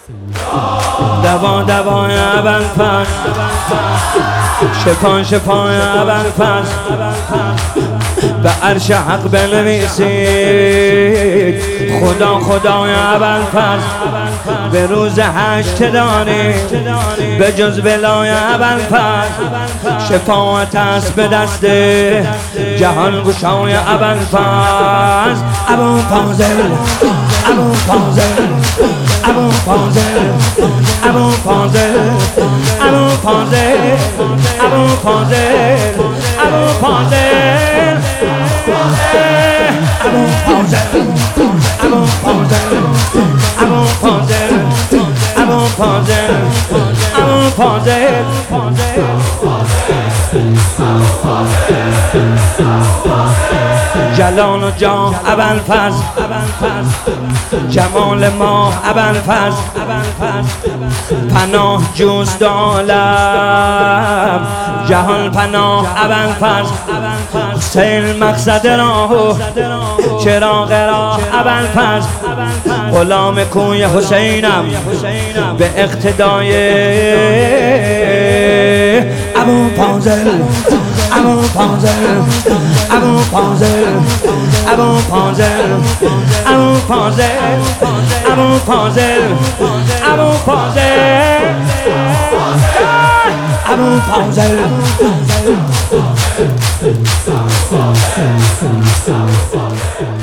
دوان دوان ابوالفضل، شفان شفان ابوالفضل، به عرش حق بنویسید خدا خدای ابوالفضل. به روز حشر دانی به جز ولای ابوالفضل، شفاعت است به دست جهان گشای ابوالفضل. ابوالفضل ابوالفضل ابوالفضل ابوالفضل ابوالفضل ابوالفضل جلال و جاه ابوالفضل، جمال ما ابوالفضل، پناه جوست عالم جهان پناه ابوالفضل. حسین مقصد راه چراغ راه ابوالفضل، غلام کوی حسینم به اقتدای ابوالفضل ابوالفضل ابوالفضل ابوالفضل ابوالفضل ابوالفضل ابوالفضل ابوالفضل